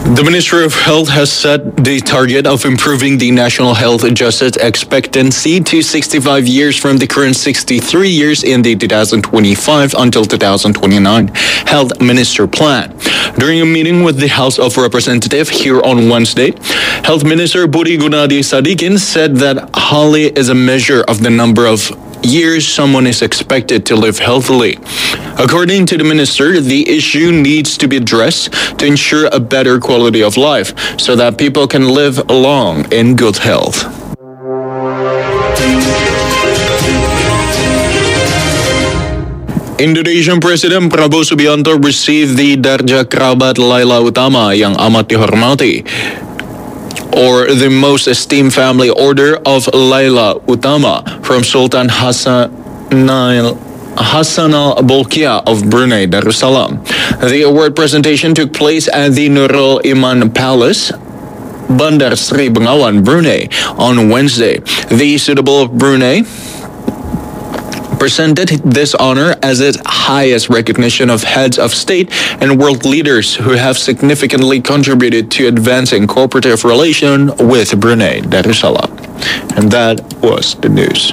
The Ministry of Health has set the target of improving the national health justice expectancy to 65 years from the current 63 years in the 2025 until 2029 Health Minister Plan. During a meeting with the House of Representatives here on Wednesday, Health Minister Budi Gunadi Sadikin said that HALI is a measure of the number of years someone is expected to live healthily. According to the minister, the issue needs to be addressed to ensure a better quality of life so that people can live long in good health. Indonesian President Prabowo Subianto received the Darjah Kerabat Laila Utama yang amat dihormati, or the most esteemed family order of Laila Utama from Sultan Hassan al-Bolkiah of Brunei Darussalam. The award presentation took place at the Nurul Iman Palace, Bandar Sri Bengawan, Brunei, on Wednesday. The Suitable of Brunei presented this honor as its highest recognition of heads of state and world leaders who have significantly contributed to advancing cooperative relation with Brunei Darussalam. And that was the news.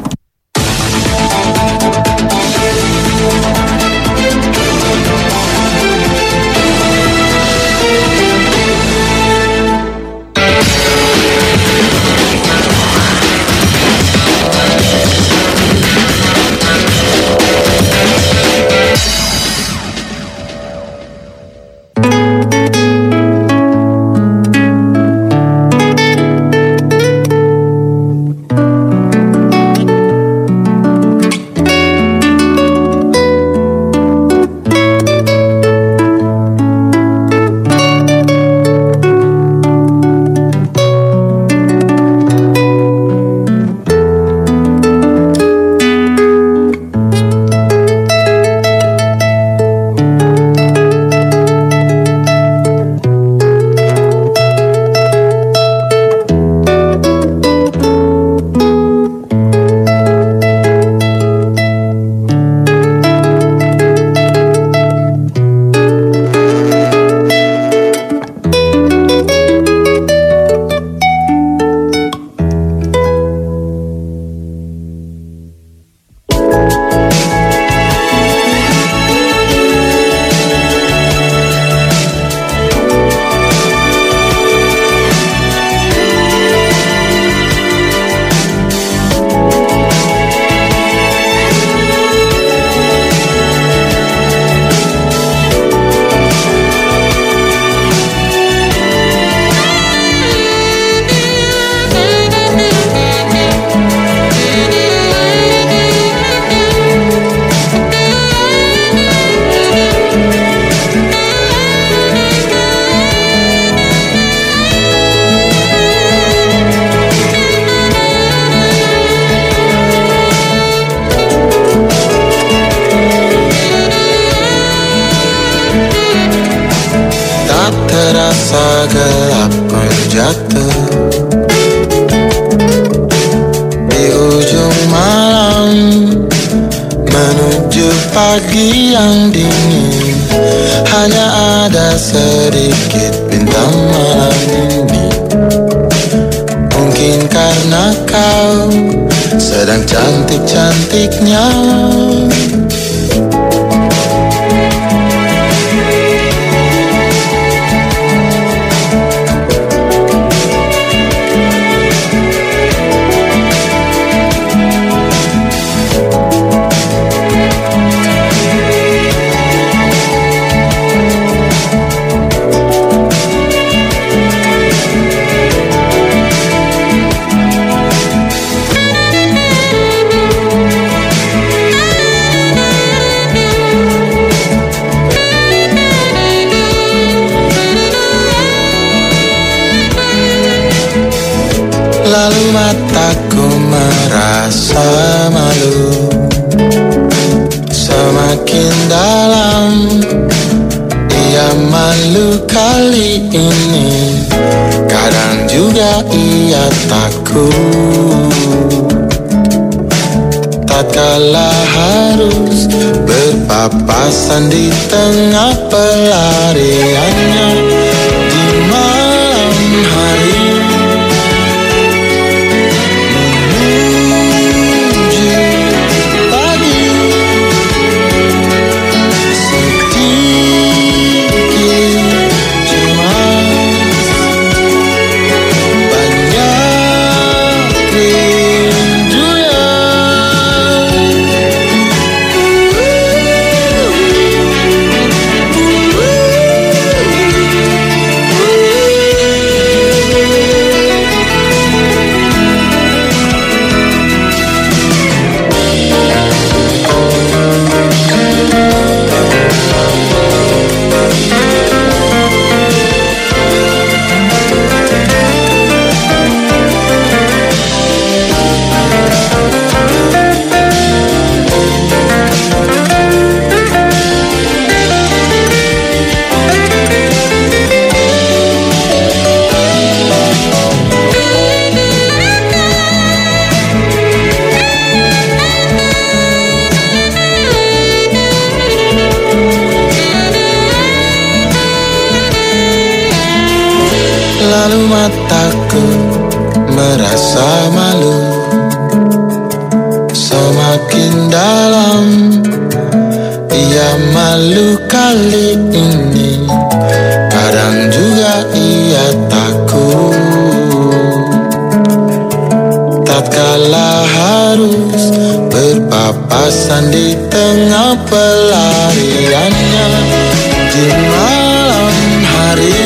Terasa gelap berjatuh di ujung malam menuju pagi yang dingin. Hanya ada sedikit bintang malam ini. Mungkin karena kau sedang cantik-cantiknya. Lalu mataku merasa malu. Semakin dalam ia malu kali ini. Kadang juga ia takut tatkala harus berpapasan di tengah pelariannya. Di hari menuju pagi, sedikit cemas, banyak rindunya. Lalu mataku merasa malu, semakin dalam ia malu kali ini. Kadang juga ia takut, tatkala harus berpapasan di tengah pelariannya di malam hari.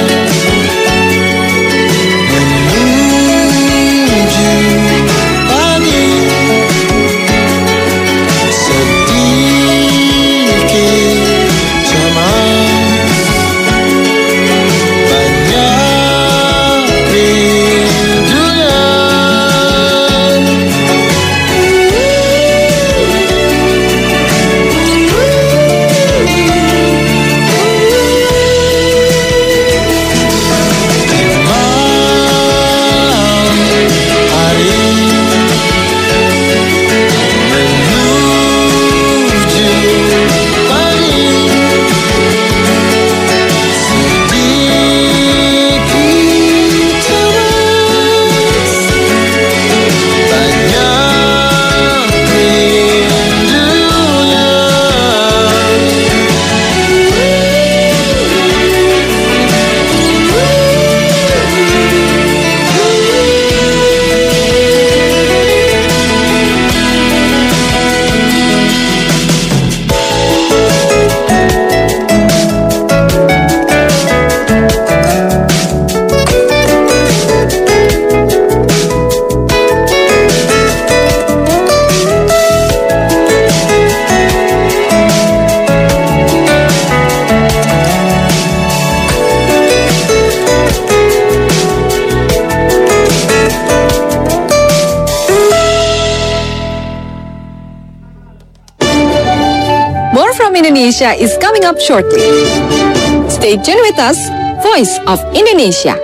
More from Indonesia is coming up shortly. Stay tuned with us, Voice of Indonesia.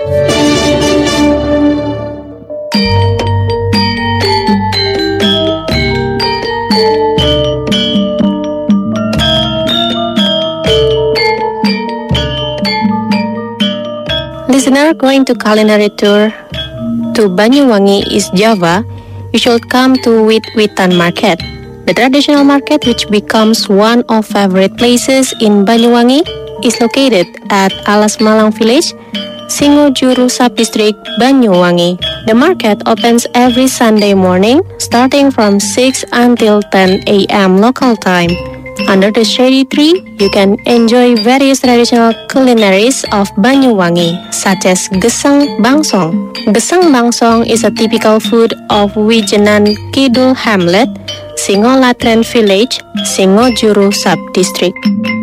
Listener going to culinary tour to Banyuwangi, East Java, you should come to Wit-Witan Market. The traditional market, which becomes one of favorite places in Banyuwangi, is located at Alas Malang Village, Singojuru Subdistrict, Banyuwangi. The market opens every Sunday morning, starting from 6 until 10 a.m. local time. Under the shady tree, you can enjoy various traditional culinaries of Banyuwangi, such as Gesang Bangsong. Gesang Bangsong is a typical food of Wijenan Kidul Hamlet, Singolatren Village, Singojuru Subdistrict.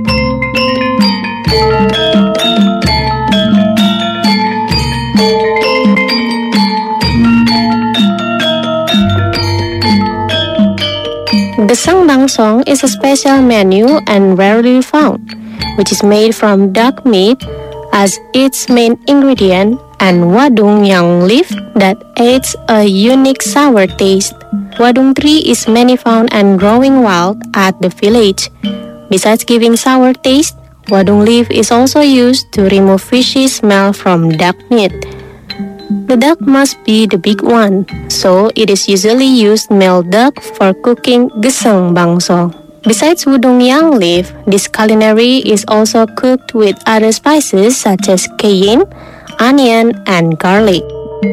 Gesang Bangsong is a special menu and rarely found, which is made from duck meat as its main ingredient and wadung yang leaf that adds a unique sour taste. Wadung tree is many found and growing wild at the village. Besides giving sour taste, wadung leaf is also used to remove fishy smell from duck meat. The duck must be the big one, so it is usually used male duck for cooking gesang bangsong. Besides wudong yang leaf, this culinary is also cooked with other spices such as cayenne, onion, and garlic.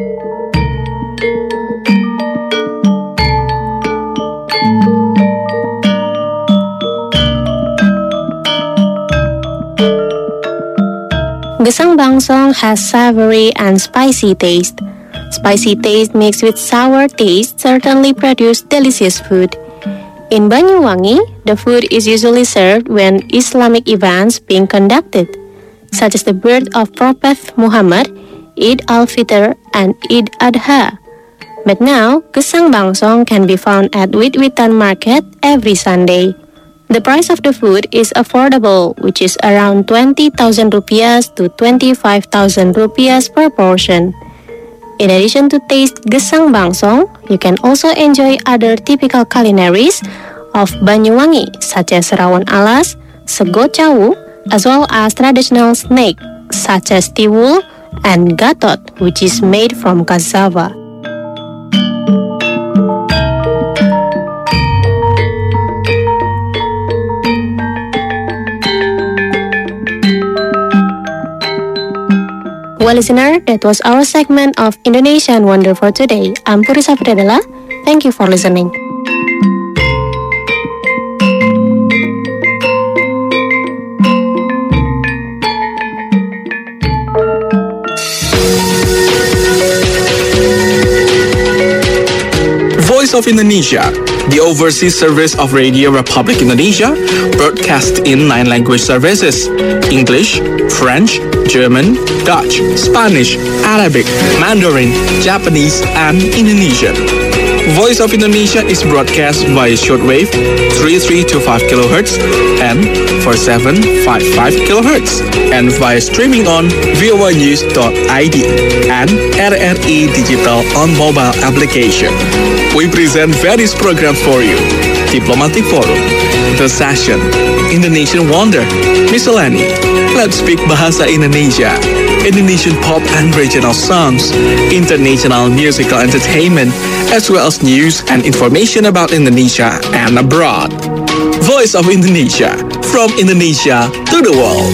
Gesang bangsong has savory and spicy taste. Spicy taste mixed with sour taste certainly produce delicious food. In Banyuwangi, the food is usually served when Islamic events being conducted, such as the birth of Prophet Muhammad, Eid al-Fitr, and Eid Adha. But now, gesang bangsong can be found at Wit-Witan Market every Sunday. The price of the food is affordable, which is around 20,000 rupiahs to 25,000 rupiahs per portion. In addition to taste gesang bangsong, you can also enjoy other typical culinaries of Banyuwangi, such as rawon alas, sego cawu, as well as traditional snack such as tiwul and gatot, which is made from cassava. Well, listener, that was our segment of Indonesian Wonder for today. I'm Purisa Fredela. Thank you for listening. Voice of Indonesia, the overseas service of Radio Republic Indonesia, broadcast in 9 language services: English, French, German, Dutch, Spanish, Arabic, Mandarin, Japanese, and Indonesian. Voice of Indonesia is broadcast via shortwave 3325 kHz and 4755 kHz and via streaming on voanews.id and RRI Digital on mobile application. We present various programs for you: Diplomatic Forum, The Session, Indonesian Wonder, Miscellany, Let's Speak Bahasa Indonesia, Indonesian pop and regional songs, international musical entertainment, as well as news and information about Indonesia and abroad. Voice of Indonesia, from Indonesia to the world.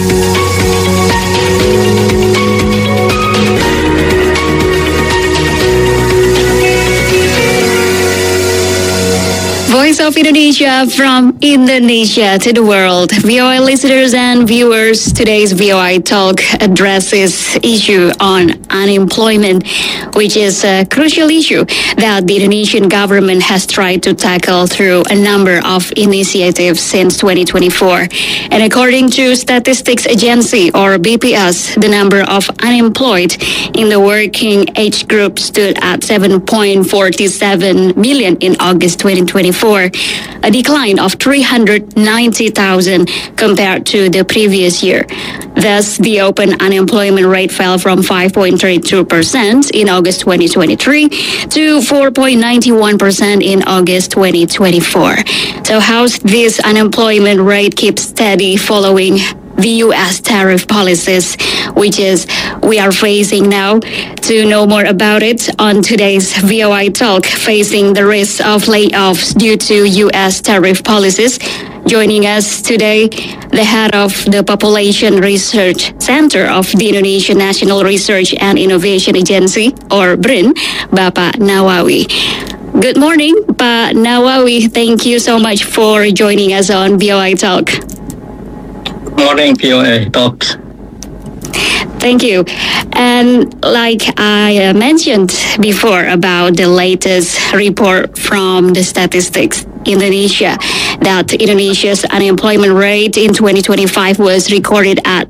Voice of Indonesia, from Indonesia to the world. VOA listeners and viewers, today's VOA Talk addresses issue on unemployment, which is a crucial issue that the Indonesian government has tried to tackle through a number of initiatives since 2024. And according to Statistics Agency, or BPS, the number of unemployed in the working age group stood at 7.47 million in August 2024. A decline of 390,000 compared to the previous year. Thus, the open unemployment rate fell from 5.32% in August 2023 to 4.91% in August 2024. So how's this unemployment rate keep steady following the U.S. tariff policies, which is we are facing now? To know more about it on today's VOA Talk, facing the risk of layoffs due to U.S. tariff policies, joining us today, the head of the Population Research Center of the Indonesian National Research and Innovation Agency, or BRIN, Bapak Nawawi. Good morning, Pak Nawawi. Thank you so much for joining us on VOA Talk. Morning, VOA Talks. Thank you. And like I mentioned before about the latest report from the Statistics Indonesia, that Indonesia's unemployment rate in 2025 was recorded at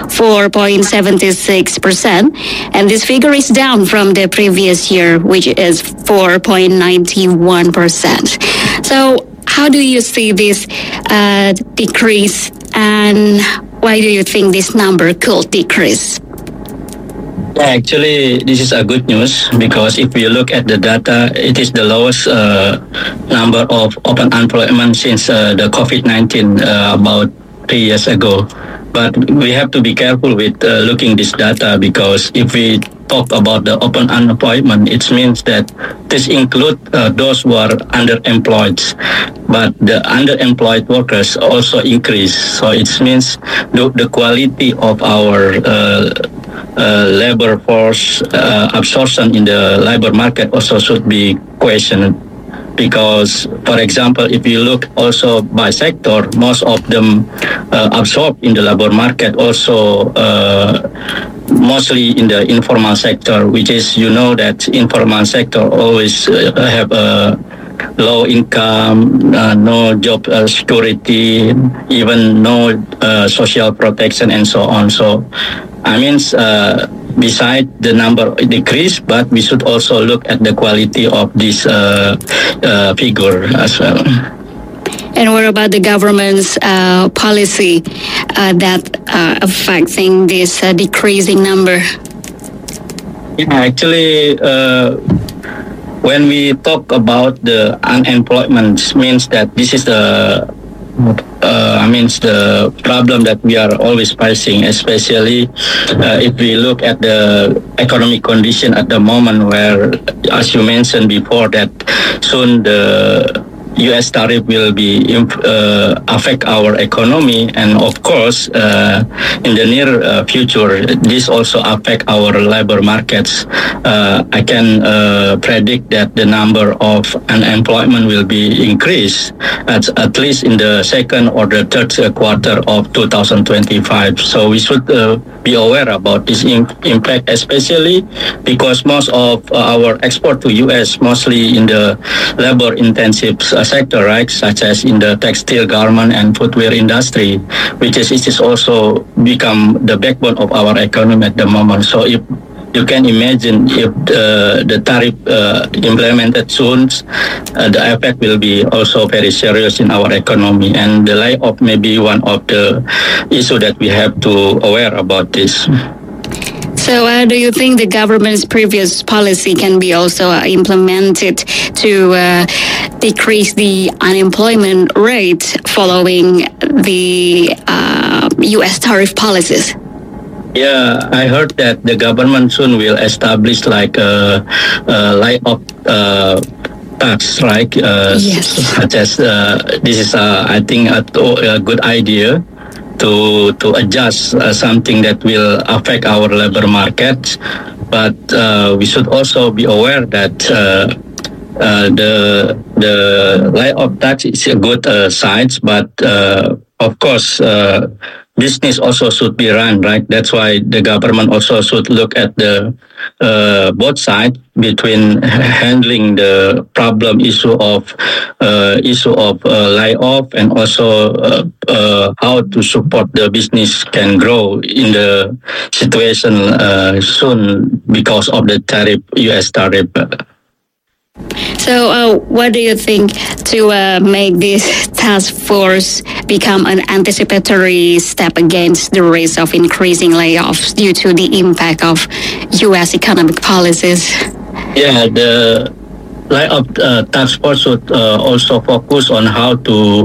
4.76%. And this figure is down from the previous year, which is 4.91%. So how do you see this decrease, and why do you think this number could decrease? Actually, this is a good news because if you look at the data, it is the lowest number of open unemployment since the COVID-19 about 3 years ago. But we have to be careful with looking this data because if we talk about the open unemployment, it means that this include those who are underemployed, but the underemployed workers also increase. So it means the quality of our labor force absorption in the labor market also should be questioned. Because, for example, if you look also by sector, most of them absorbed in the labor market also mostly in the informal sector, which is, that informal sector always have a low income, no job security, even no social protection and so on. So, beside the number decrease, but we should also look at the quality of this figure as well. And what about the government's policy that affecting this decreasing number? Yeah, actually, when we talk about the unemployment, means that this is the problem that we are always facing, especially if we look at the economic condition at the moment, where, as you mentioned before, that soon the U.S. tariff will be affect our economy, and of course, in the near future, this also affect our labor markets. I can predict that the number of unemployment will be increased at least in the second or the third quarter of 2025. So we should be aware about this impact, especially because most of our export to U.S. mostly in the labor-intensive sector, right, such as in the textile, garment, and footwear industry, which is also become the backbone of our economy at the moment. So if you can imagine if the tariff implemented soon, the effect will be also very serious in our economy, and the layoff may be one of the issue that we have to aware about this. So do you think the government's previous policy can be also implemented to decrease the unemployment rate following the U.S. tariff policies? Yeah, I heard that the government soon will establish like a layoff tax, right? Yes. Such as this is, I think, a good idea to adjust something that will affect our labor market, but we should also be aware that the layoff tax is a good side, but of course business also should be run, right? That's why the government also should look at the both sides between handling the problem issue of layoff, and also how to support the business can grow in the situation soon because of the U.S. tariff. So what do you think to make this task force become an anticipatory step against the risk of increasing layoffs due to the impact of U.S. economic policies? Yeah, the layoff task force should also focus on how to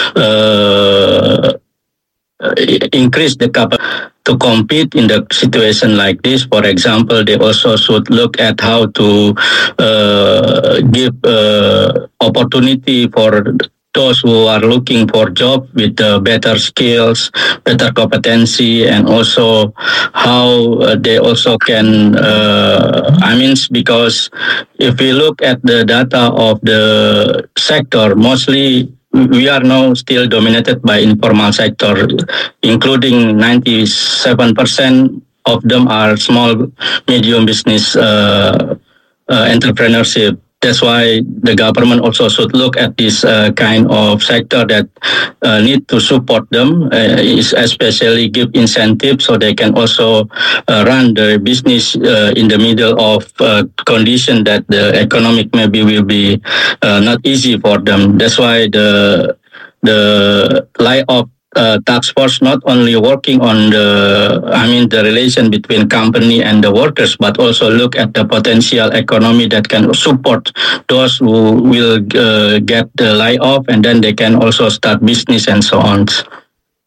increase the capacity to compete in the situation like this. For example, they also should look at how to give opportunity for those who are looking for job with better skills, better competency, and also how they also can, because if we look at the data of the sector, mostly we are now still dominated by informal sector, including 97% of them are small, medium business entrepreneurship. That's why the government also should look at this kind of sector that need to support them, especially give incentives so they can also run the business in the middle of condition that the economic maybe will be not easy for them. That's why the layoff task force not only working on the relation between company and the workers, but also look at the potential economy that can support those who will get the layoff, and then they can also start business and so on.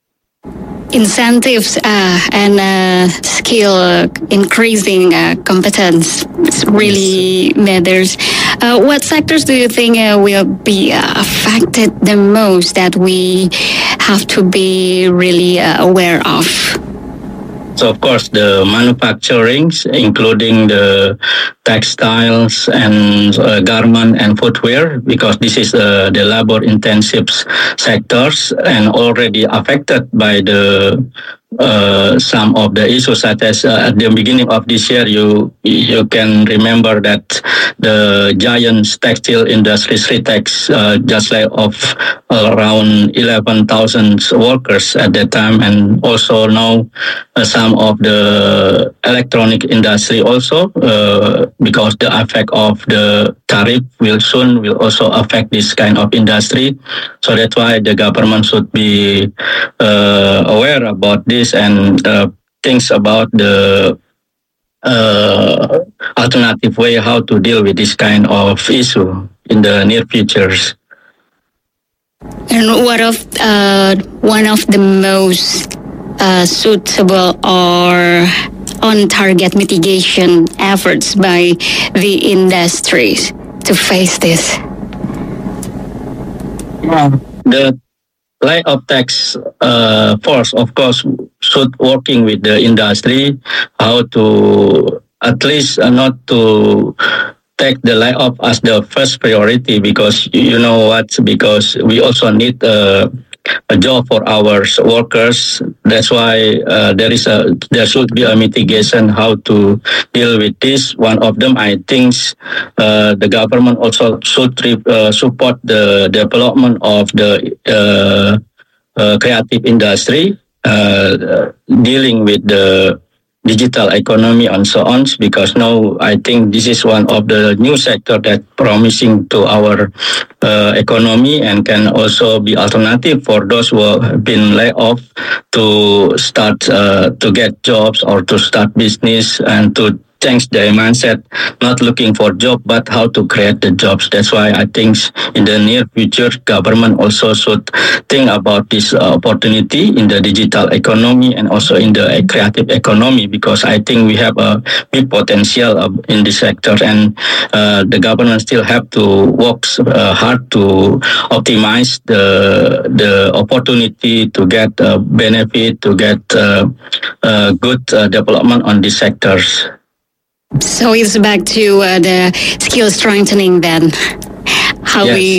incentives and skill increasing competence really matters. What sectors do you think will be affected the most that we have to be really aware of? So, of course, the manufacturing, including the textiles and garment and footwear, because this is the labor-intensive sectors and already affected by the some of the issues, such as at the beginning of this year, you can remember that the giant textile industry, Sritex, just laid off around 11,000 workers at that time, and also now some of the electronic industry also, because the effect of the tariff will also affect this kind of industry. So that's why the government should be aware about this and thinks about the alternative way how to deal with this kind of issue in the near futures. And what of one of the most suitable or on-target mitigation efforts by the industries to face this? The layoff tax force, of course, should working with the industry how to at least not to take the layoff as the first priority, because you know what, because we also need a job for our workers. That's why there should be a mitigation how to deal with this. One of them, I think, the government also should support the development of the creative industry, dealing with the digital economy and so on, because now I think this is one of the new sector that promising to our economy and can also be alternative for those who have been laid off to start to get jobs or to start business and to change their mindset, not looking for job, but how to create the jobs. That's why I think in the near future, government also should think about this opportunity in the digital economy and also in the creative economy, because I think we have a big potential in this sector, and the government still have to work hard to optimize the opportunity to get benefit, to get good development on these sectors. So it's back to the skill strengthening then. How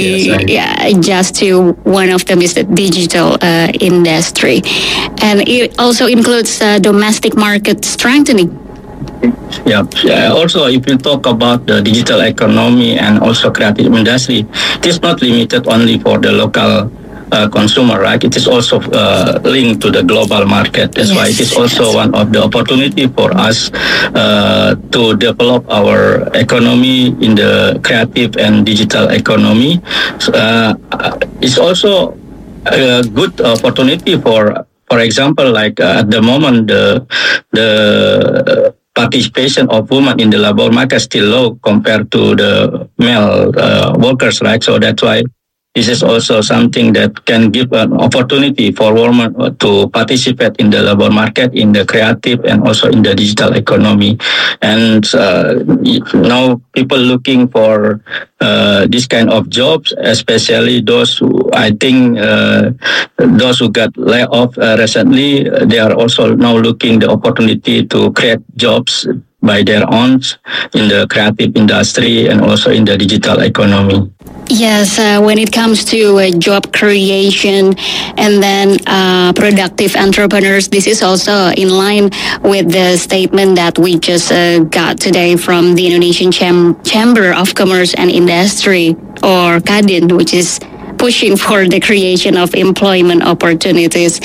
adjust to one of them is the digital industry. And it also includes domestic market strengthening. Yeah. Also, if you talk about the digital economy and also creative industry, it is not limited only for the local consumer, right? It is also linked to the global market. That's why it is also one of the opportunity for us to develop our economy in the creative and digital economy. It's also a good opportunity for example, like at the moment the participation of women in the labor market is still low compared to the male workers, right? So that's why this is also something that can give an opportunity for women to participate in the labor market, in the creative, and also in the digital economy. And now people looking for this kind of jobs, especially those who, I think, those who got laid off recently, they are also now looking the opportunity to create jobs by their own in the creative industry and also in the digital economy. Yes, when it comes to job creation and then productive entrepreneurs, this is also in line with the statement that we just got today from the Indonesian Chamber of Commerce and Industry, or KADIN, which is pushing for the creation of employment opportunities.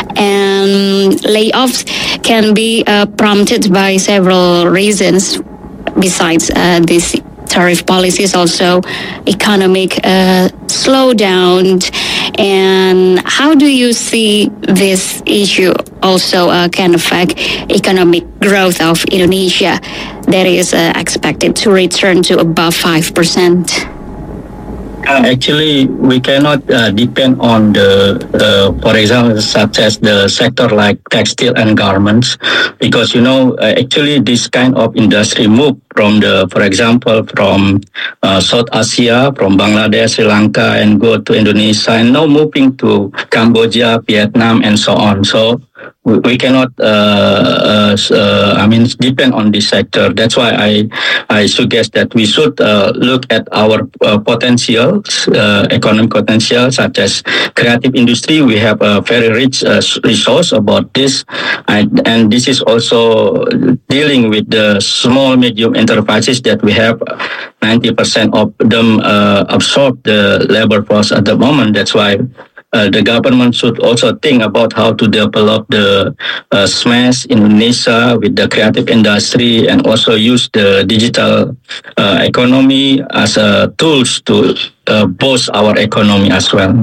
And layoffs can be prompted by several reasons besides this tariff policies, also economic slowdown. And how do you see this issue also can affect economic growth of Indonesia that is expected to return to above 5%? Actually, we cannot depend on for example, such as the sector like textile and garments, because actually this kind of industry move from for example, from South Asia, from Bangladesh, Sri Lanka, and go to Indonesia, and now moving to Cambodia, Vietnam, and so on. So we cannot, depend on this sector. That's why I suggest that we should look at our potentials, economic potential, such as creative industry. We have a very rich resource about this, and this is also dealing with the small, medium enterprises that we have. 90% of them absorb the labor force at the moment. That's why the government should also think about how to develop the SMEs in Indonesia with the creative industry, and also use the digital economy as tools to boost our economy as well.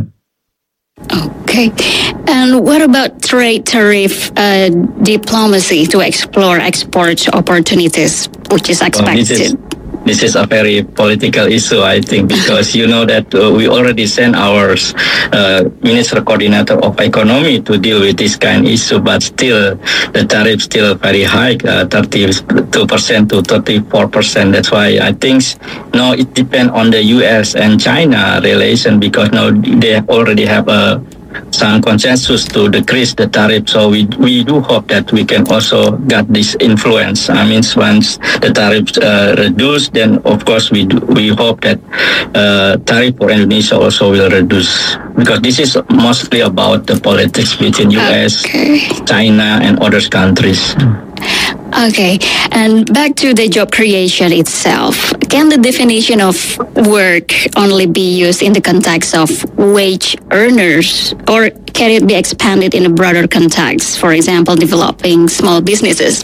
Okay. And what about trade tariff diplomacy to explore export opportunities, which is expected? This is a very political issue, I think, because you know that we already sent our Minister Coordinator of Economy to deal with this kind of issue, but still the tariff still very high, 32% to 34%. That's why I think now it depends on the U.S. and China relation, because now they already have some consensus to decrease the tariff. So we do hope that we can also get this influence. I mean, once the tariffs reduce, then of course we hope that tariff for Indonesia also will reduce, because this is mostly about the politics between U.S., China, and other countries. Okay, and back to the job creation itself. Can the definition of work only be used in the context of wage earners, or can it be expanded in a broader context, for example, developing small businesses?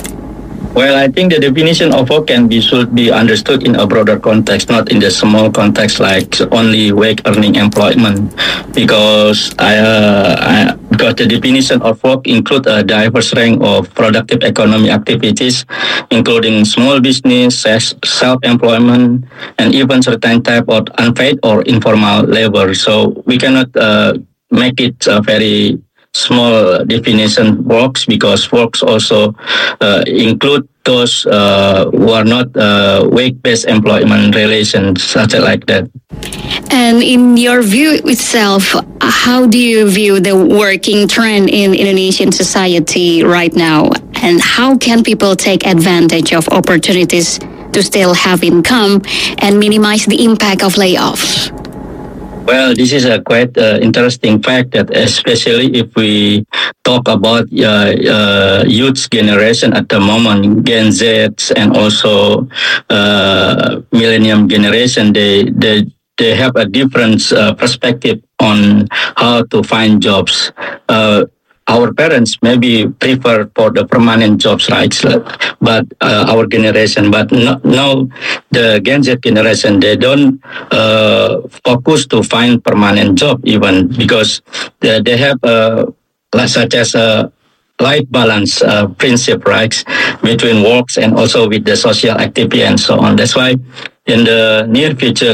Well, I think the definition of work should be understood in a broader context, not in the small context like only wage earning employment, because because the definition of work includes a diverse range of productive economic activities, including small business, self-employment, and even certain type of unpaid or informal labor. So we cannot make it a very small definition works, because works also include those who are not wage-based employment relations, such like that. And in your view itself, how do you view the working trend in Indonesian society right now? And how can people take advantage of opportunities to still have income and minimize the impact of layoffs? Well, this is a quite interesting fact, that especially if we talk about youth generation at the moment, Gen Z and also millennium generation, they have a different perspective on how to find jobs. Our parents maybe prefer for the permanent jobs, right? But our generation, but now the Gen Z generation, they don't focus to find permanent job even, because they have such as a life balance principle, right, between works and also with the social activity and so on. That's why in the near future,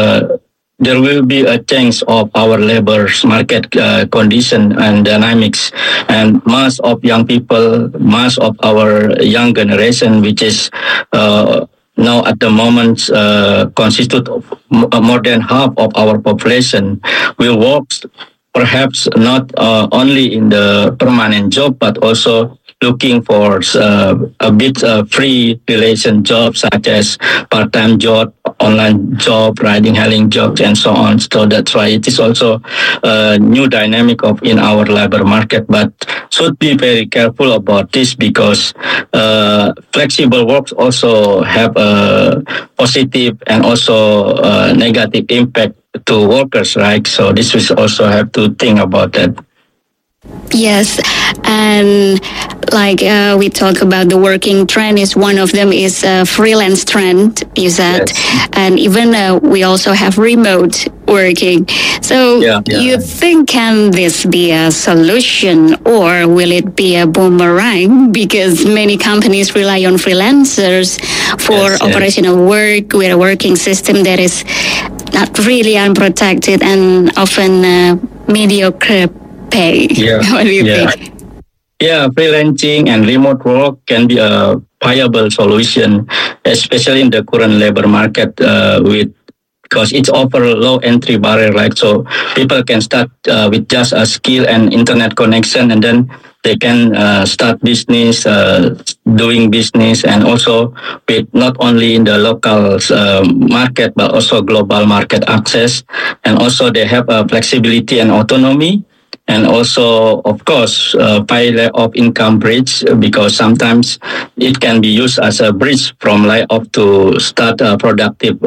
there will be a change of our labor market condition and dynamics, and most of young people, most of our young generation, which is now at the moment constitute of more than half of our population, will work perhaps not only in the permanent job, but also looking for a bit free relation jobs, such as part-time job, online job, riding hailing jobs, and so on. So that's why it is also a new dynamic in our labor market. But should be very careful about this, because flexible works also have a positive and also negative impact to workers, right? So this we also have to think about that. Yes, and like we talk about the working trend, is one of them is freelance trend, you said, yes. And even we also have remote working. So you think, can this be a solution, or will it be a boomerang? Because many companies rely on freelancers for operational work with a working system that is not really unprotected and often mediocre pay. Yeah. What do you think? Yeah, freelancing and remote work can be a viable solution, especially in the current labor market with because it's offer low entry barrier, right? So people can start with just a skill and internet connection, and then they can start business, doing business, and also with not only in the local market but also global market access, and also they have flexibility and autonomy. And also, of course, pay layoff income bridge because sometimes it can be used as a bridge from layoff to start a productive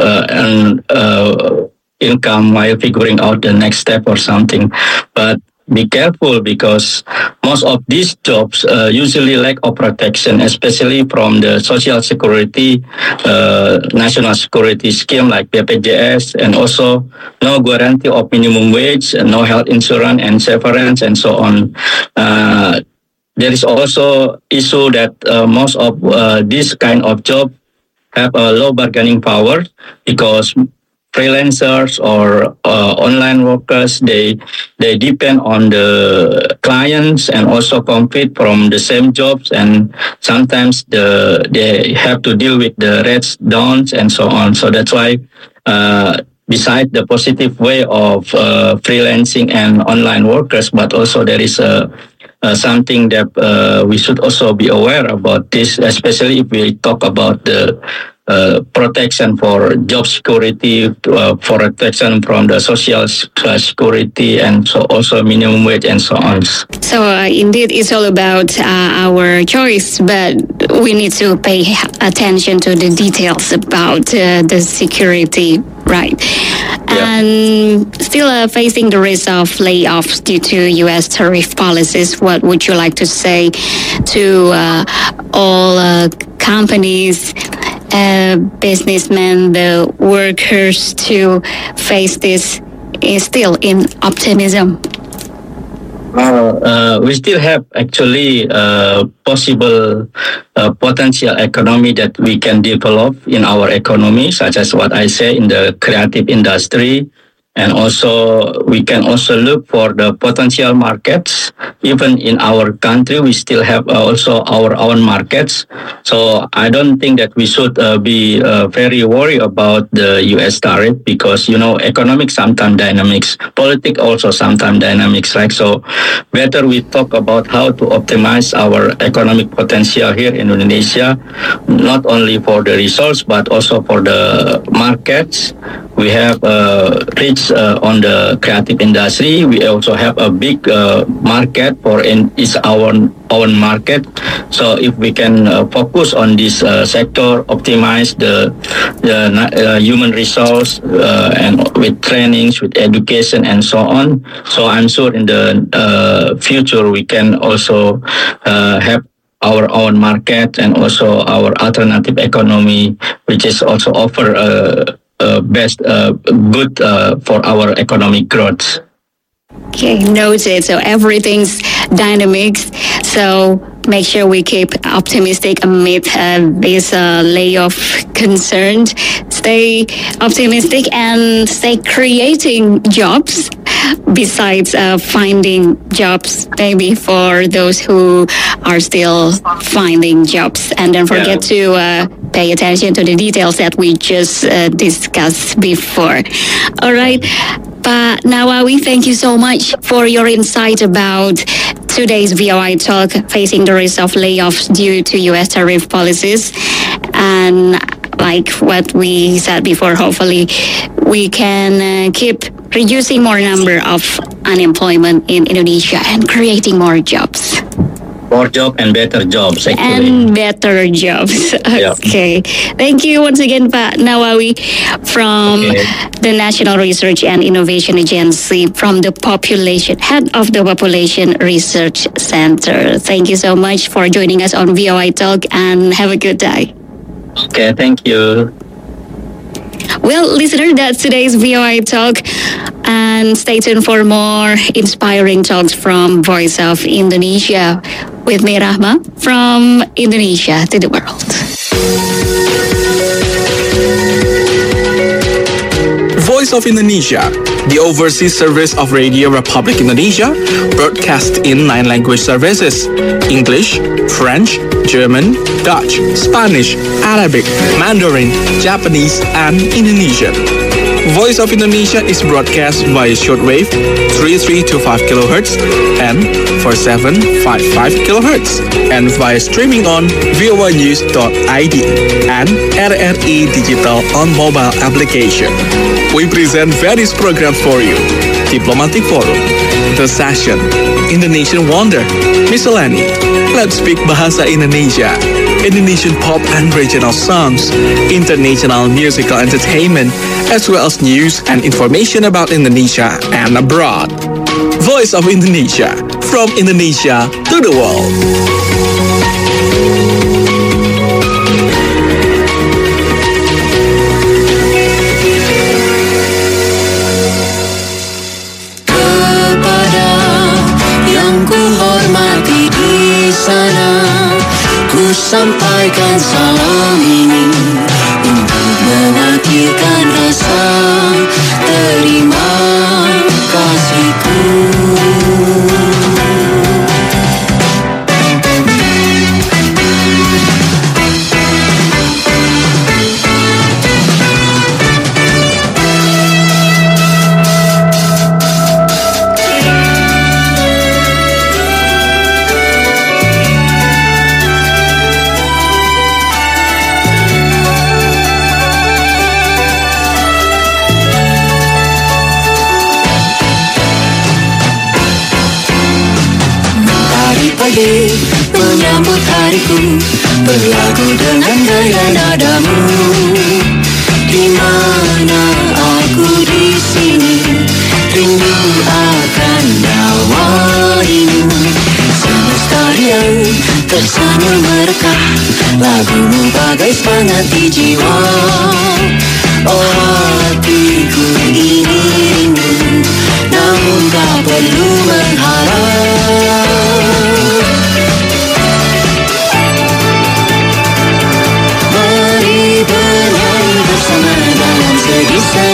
income while figuring out the next step or something. But be careful because most of these jobs usually lack of protection, especially from the social security, national security scheme like BPJS, and also no guarantee of minimum wage, no health insurance and severance, and so on. There is also issue that most of this kind of job have a low bargaining power because freelancers or online workers, they depend on the clients and also compete from the same jobs, and sometimes they have to deal with the rates downs and so on. So that's why besides the positive way of freelancing and online workers, but also there is something that we should also be aware about this, especially if we talk about the protection for job security, for protection from the social security, and so also minimum wage and so on. So indeed, it's all about our choice, but we need to pay attention to the details about the security, right? Yeah. And still facing the risk of layoffs due to U.S. tariff policies, what would you like to say to all companies, businessmen, the workers to face this is still in optimism? We still have actually possible potential economy that we can develop in our economy, such as what I say in the creative industry. And also, we can also look for the potential markets. Even in our country, we still have also our own markets. So I don't think that we should be very worried about the U.S. tariff because, you know, economic sometimes dynamics, politics also sometimes dynamics, right? So better we talk about how to optimize our economic potential here in Indonesia, not only for the resource, but also for the markets. We have rich on the creative industry. We also have a big market for is our own market. So if we can focus on this sector, optimize the human resource and with trainings, with education and so on. So I'm sure in the future we can also have our own market and also our alternative economy, which is also offer best good for our economic growth. Okay, noted. So everything's dynamics. So make sure we keep optimistic amid this layoff concern. Stay optimistic and stay creating jobs besides finding jobs, maybe for those who are still finding jobs. And don't forget to pay attention to the details that we just discussed before. All right. Pak Nawawi, thank you so much for your insight about today's VOI talk, facing the risk of layoffs due to U.S. tariff policies. And like what we said before, hopefully we can keep reducing more number of unemployment in Indonesia and creating more jobs. More job and better jobs, actually. And better jobs. Okay. Thank you once again, Pak Nawawi, from the National Research and Innovation Agency, from the Population, Head of the Population Research Center. Thank you so much for joining us on VOI Talk, and have a good day. Okay, thank you. Well, listener, that's today's VOI Talk. And stay tuned for more inspiring talks from Voice of Indonesia with me, Rahma, from Indonesia to the world. Voice of Indonesia, the overseas service of Radio Republic Indonesia, broadcast in 9 language services: English, French, German, Dutch, Spanish, Arabic, Mandarin, Japanese, and Indonesian. Voice of Indonesia is broadcast via shortwave 3325 kHz and 4755 kHz and via streaming on voanews.id and RRI Digital on mobile application. We present various programs for you: Diplomatic Forum, The Session, Indonesian Wonder, Miscellany, Let's Speak Bahasa Indonesia, Indonesian pop and regional songs, international musical entertainment, as well as news and information about Indonesia and abroad. Voice of Indonesia, from Indonesia to the world. Kepada yang ku hormati di sana, ku sampaikan salam ini untuk mewakilkan rasa terima kasihku. Menyambut hariku, berlagu dengan gaya nadamu. Di mana aku di sini, rindu akan nyawarimu. Semesta riang tersenyum merekah, lagumu bagai semangat di jiwa. Oh hatiku ini rindu, namun tak perlu mengharap. Bernyanyi bersama dalam sedih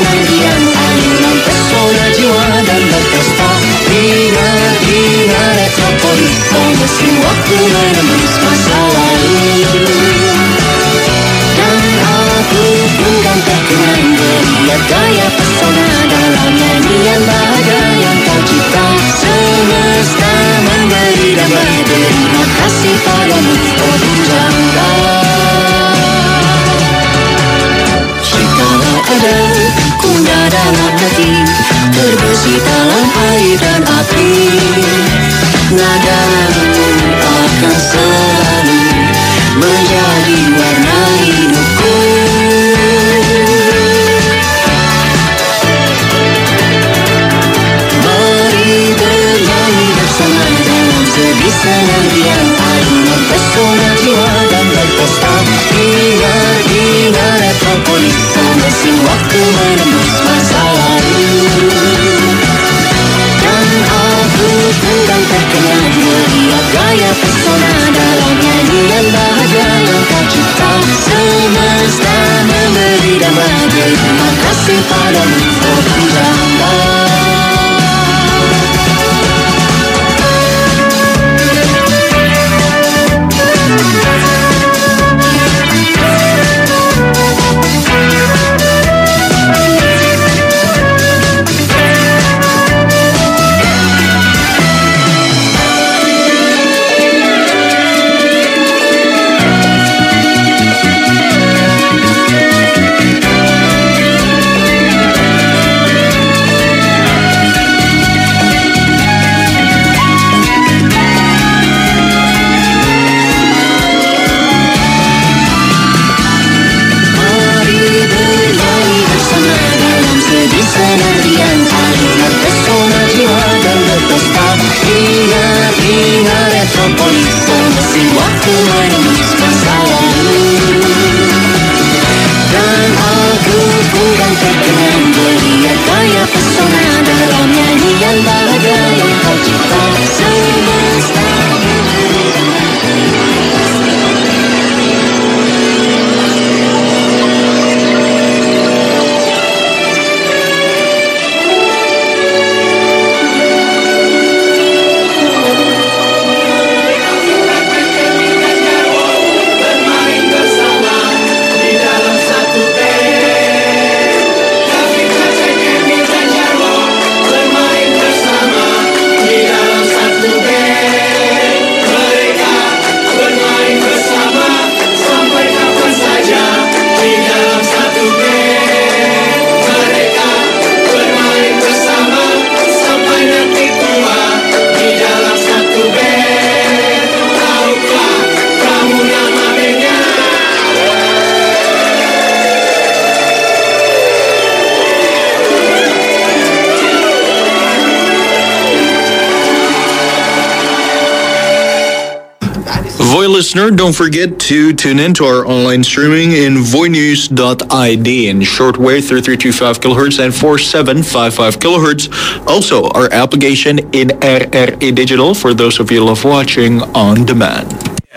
listener, don't forget to tune in to our online streaming in voinews.id in shortwave 3325 kHz and 4755 kHz. Also, our application in RRE Digital for those of you who love watching on demand.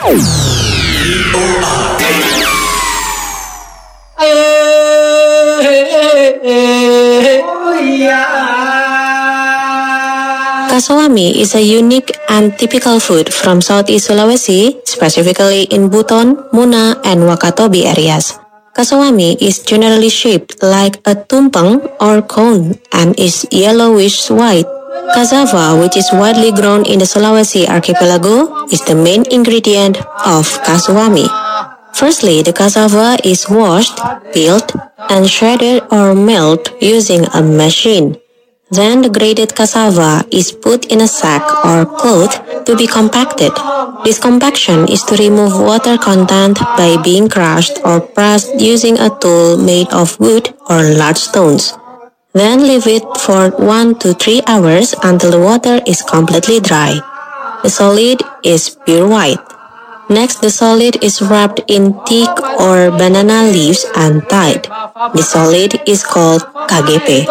Kasawami is a unique and typical food from Southeast Sulawesi, specifically in Buton, Muna, and Wakatobi areas. Kasawami is generally shaped like a tumpeng or cone and is yellowish-white. Cassava, which is widely grown in the Sulawesi archipelago, is the main ingredient of kasawami. Firstly, the cassava is washed, peeled, and shredded or milled using a machine. Then the grated cassava is put in a sack or cloth to be compacted. This compaction is to remove water content by being crushed or pressed using a tool made of wood or large stones. Then leave it for 1 to 3 hours until the water is completely dry. The solid is pure white. Next, the solid is wrapped in thick or banana leaves and tied. The solid is called KGP.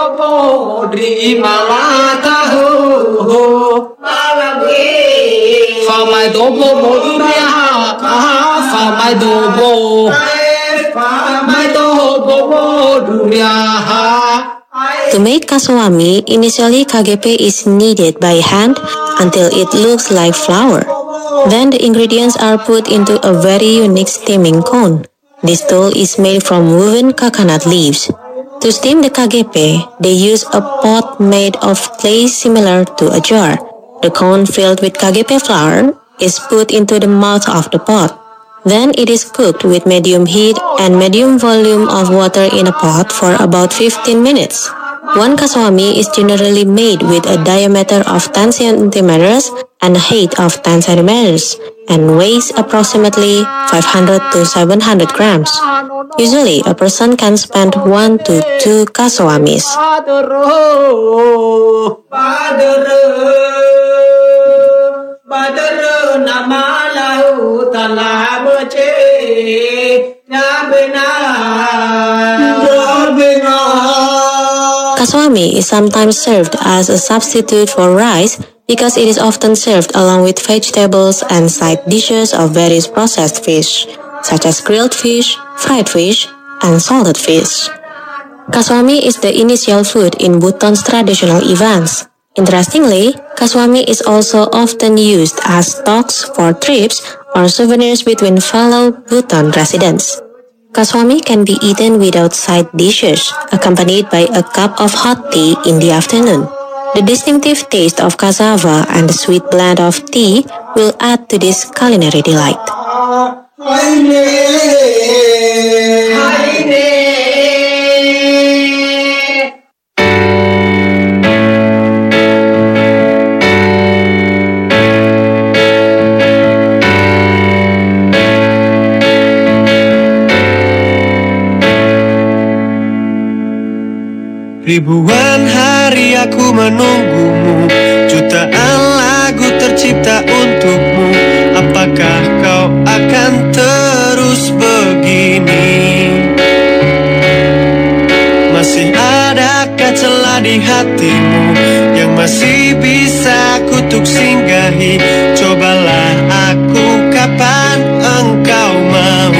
To make kasawami, initially KGP is kneaded by hand until it looks like flour. Then the ingredients are put into a very unique steaming cone. This tool is made from woven coconut leaves. To steam the KGP, they use a pot made of clay similar to a jar. The cone filled with KGP flour is put into the mouth of the pot. Then it is cooked with medium heat and medium volume of water in a pot for about 15 minutes. One kasawami is generally made with a diameter of 10 centimeters and a height of 10 centimeters and weighs approximately 500 to 700 grams. Usually, a person can spend 1 to 2 kasawamis. Kasawami is sometimes served as a substitute for rice because it is often served along with vegetables and side dishes of various processed fish, such as grilled fish, fried fish, and salted fish. Kasawami is the initial food in Buton's traditional events. Interestingly, kasawami is also often used as stocks for trips or souvenirs between fellow Buton residents. Kasawami can be eaten without side dishes, accompanied by a cup of hot tea in the afternoon. The distinctive taste of cassava and the sweet blend of tea will add to this culinary delight. Ribuan hari aku menunggumu, jutaan lagu tercipta untukmu. Apakah kau akan terus begini? Masih adakah celah di hatimu yang masih bisa kutuk singgahi? Cobalah aku kapan engkau mau.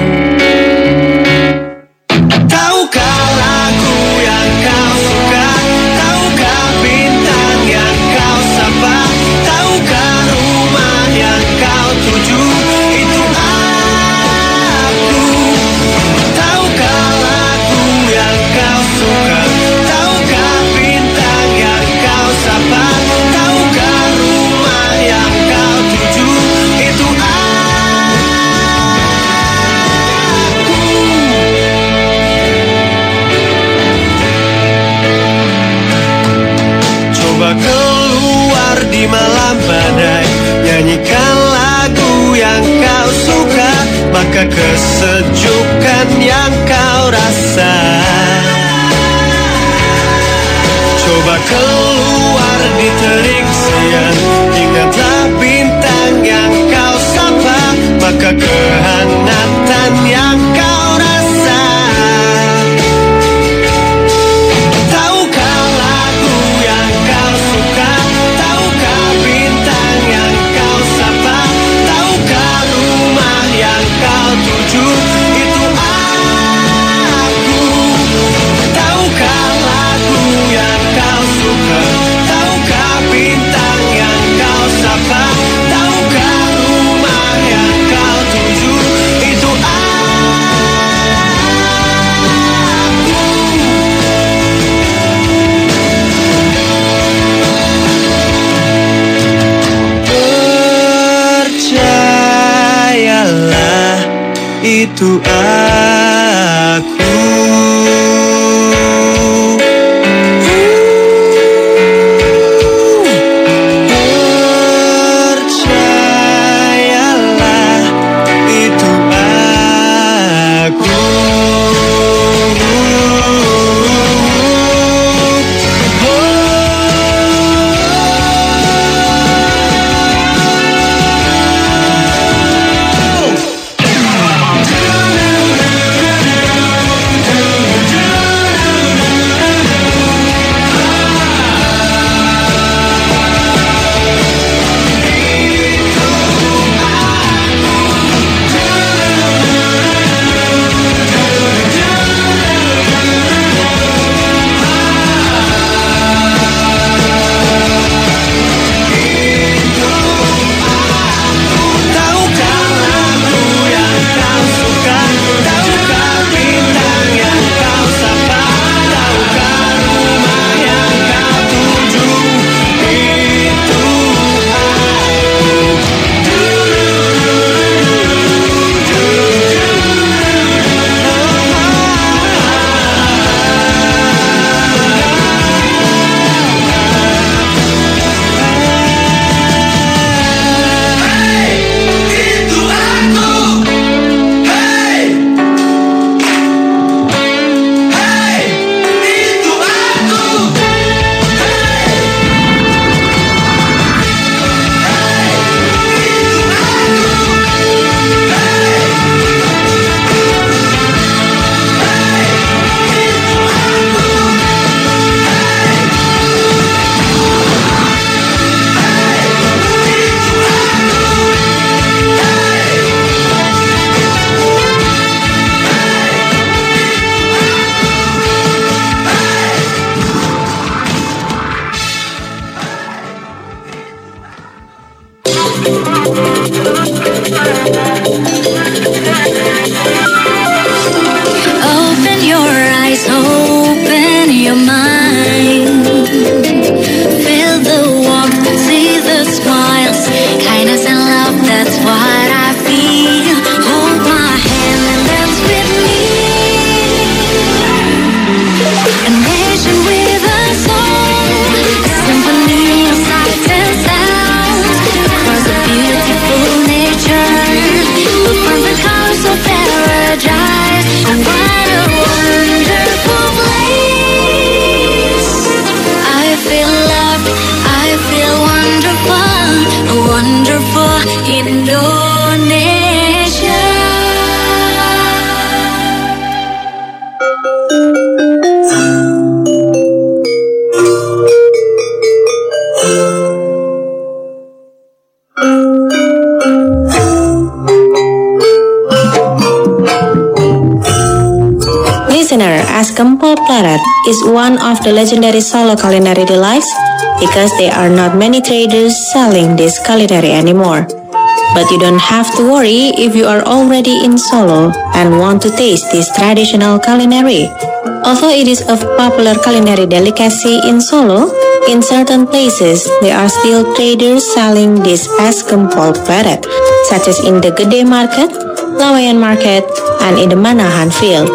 Tahukah lagu yang kau suka? Tahukah bintang yang kau sapa? Tahukah rumah yang kau tuju? Itu aku. Tahukah lagu yang kau suka? Tahukah bintang yang kau sapa? Tahukah rumah yang kau tuju? Itu aku. Coba keluar di malam badai, nyanyikan lagu yang kau suka, maka kesejukan yang kau rasa. Coba keluar di terik siang, ingatlah bintang yang kau sapa, maka kehangatan yang kau rasa. Tahukah lagu yang kau suka? Tahukah bintang yang kau sapa? Tahukah rumah yang kau tuju? Itu aku. Tahukah lagu yang kau suka? Tahukah bintang yang kau sapa? Tahukah rumah yang kau tuju? Itu percayalah, itu aku. Percayalah, itu aku. Tahukah lagu yang kau suka? Tahukah bintang yang kau sapa? Tahukah rumah yang kau tuju? Itu Open your eyes, open your mind. Feel the warmth, see the smiles, kindness and love, that's what I feel. Hold my hand and dance with me. A nation with a song, a symphony of sights and sounds. Across a beautiful nature, the perfect colors of paradise. And what a wonderful place. I feel loved, I feel wonderful, a wonderful Indonesia. Listener, as Gempol Pleret is one of the legendary Solo culinary delights because there are not many traders selling this culinary anymore. But you don't have to worry if you are already in Solo and want to taste this traditional culinary. Although it is a popular culinary delicacy in Solo, in certain places there are still traders selling this as Gempol Pleret, such as in the Gede Market, Lawayan Market, and in the Manahan Field.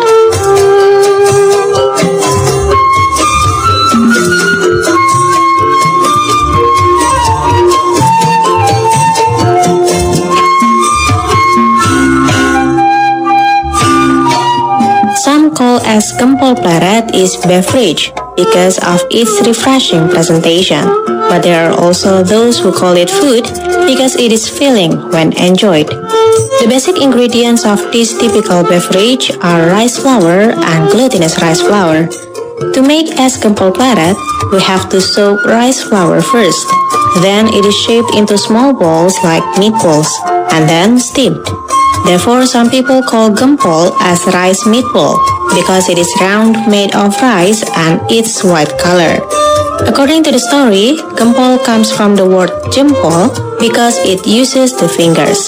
Some call as Gempol Pleret is beverage because of its refreshing presentation. But there are also those who call it food because it is filling when enjoyed. The basic ingredients of this typical beverage are rice flour and glutinous rice flour. To make es gempol pleret, we have to soak rice flour first. Then it is shaped into small balls like meatballs and then steamed. Therefore, some people call gempol as rice meatball because it is round, made of rice, and its white color. According to the story, gempol comes from the word jempol because it uses the fingers.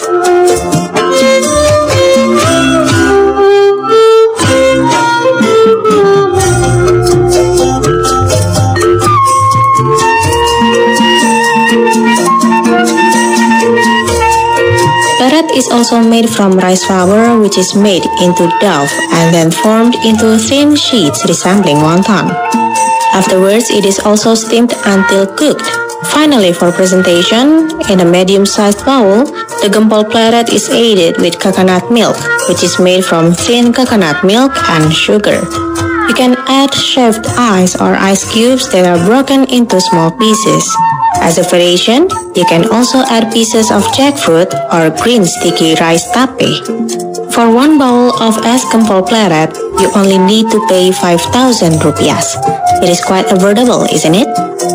Pleret is also made from rice flour, which is made into dough and then formed into thin sheets resembling wonton. Afterwards, it is also steamed until cooked. Finally, for presentation, in a medium-sized bowl, the gempol pleret is aided with coconut milk, which is made from thin coconut milk and sugar. You can add shaved ice or ice cubes that are broken into small pieces. As a variation, you can also add pieces of jackfruit or green sticky rice tape. For one bowl of es gempol pleret, you only need to pay 5,000 rupiahs. It is quite affordable, isn't it?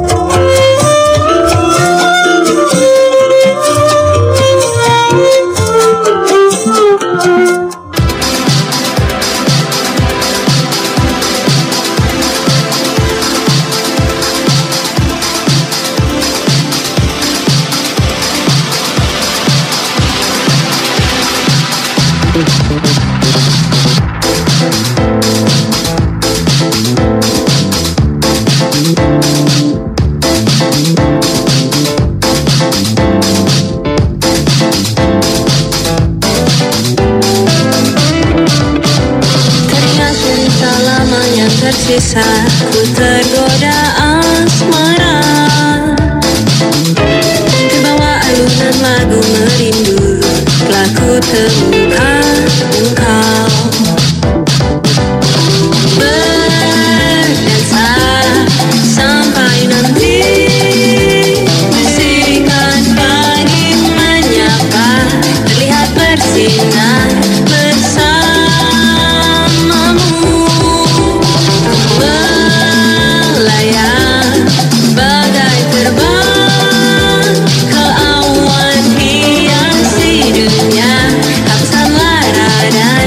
Tersisa, ku tergoda asmara. Terbawa alunan lagu merindu, telah ku temukan engkau. Berdansa sampai nanti, bisikan pagi menyapa, terlihat bersinar bersamamu. Melayang bagai terbang ke awan hiasi dunia, hapuskan lara dan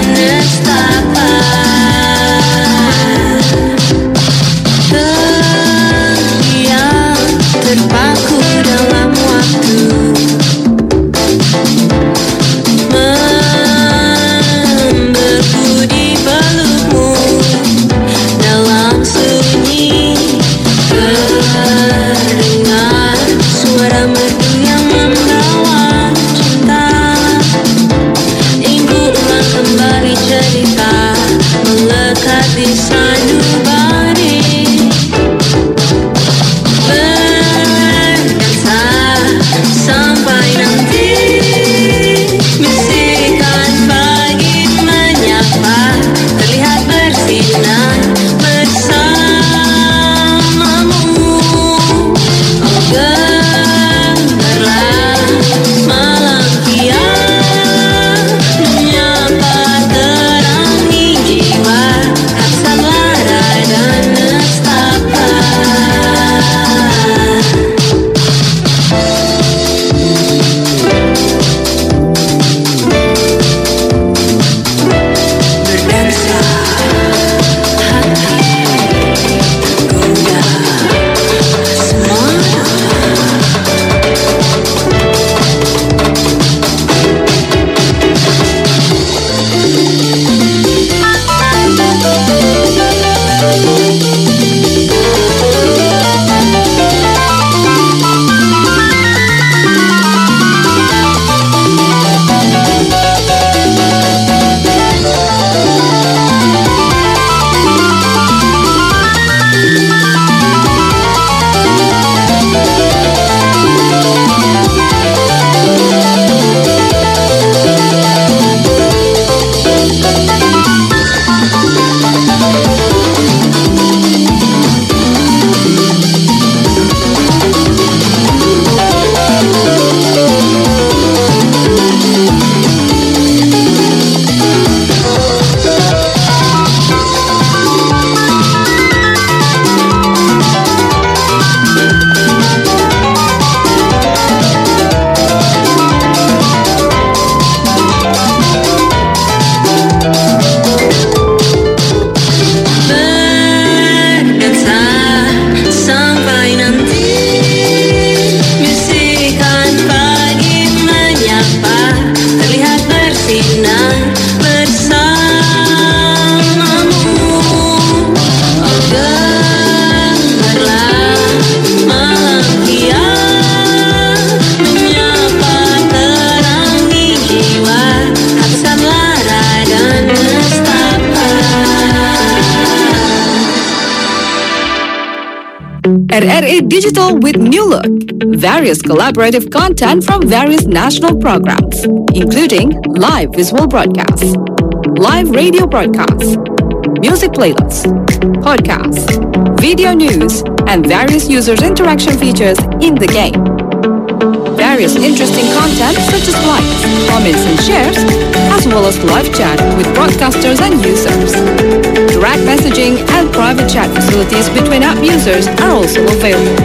RRI Digital with new look. Various collaborative content from various national programs, including live visual broadcasts, live radio broadcasts, music playlists, podcasts, video news, and various users' interaction features in the game. Various interesting content such as likes, comments, and shares, as well as live chat with broadcasters and users. Direct messaging and private chat facilities between app users are also available.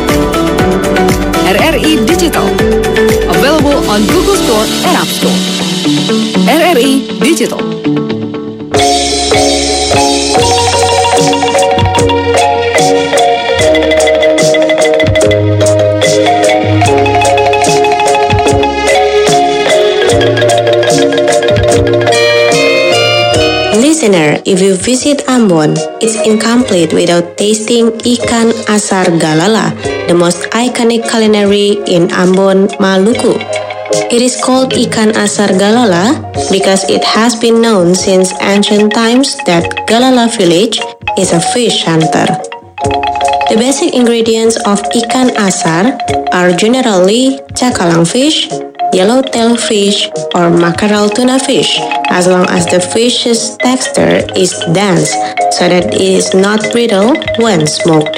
RRI Digital, available on Google Store and App Store. RRI Digital. Listener, if you visit Ambon, it's incomplete without tasting ikan asar galala, the most iconic culinary in Ambon, Maluku. It is called ikan asar galala because it has been known since ancient times that Galala village is a fish hunter. The basic ingredients of ikan asar are generally cakalang fish, yellowtail fish, or mackerel tuna fish, as long as the fish's texture is dense so that it is not brittle when smoked.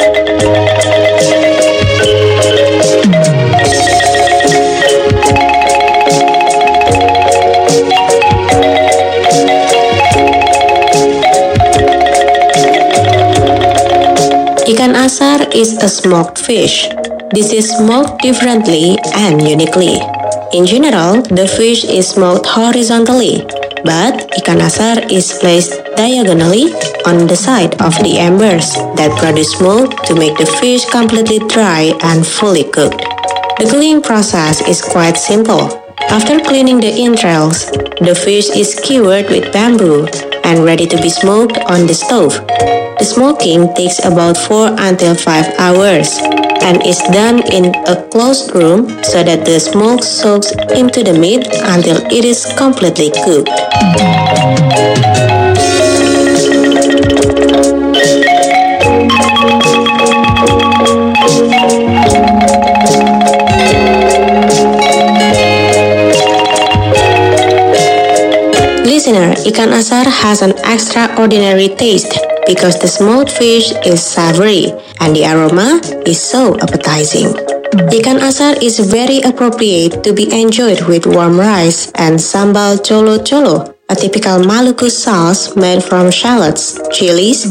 Ikan asar is a smoked fish. This is smoked differently and uniquely. In general, the fish is smoked horizontally, but ikan asar is placed diagonally on the side of the embers that produce smoke to make the fish completely dry and fully cooked. The cooking process is quite simple. After cleaning the entrails, the fish is skewered with bamboo and ready to be smoked on the stove. The smoking takes about 4 until 5 hours and is done in a closed room so that the smoke soaks into the meat until it is completely cooked. Listener, ikan asar has an extraordinary taste because the smoked fish is savory and the aroma is so appetizing. Ikan asar is very appropriate to be enjoyed with warm rice and sambal colo-colo, a typical Maluku sauce made from shallots, chilies,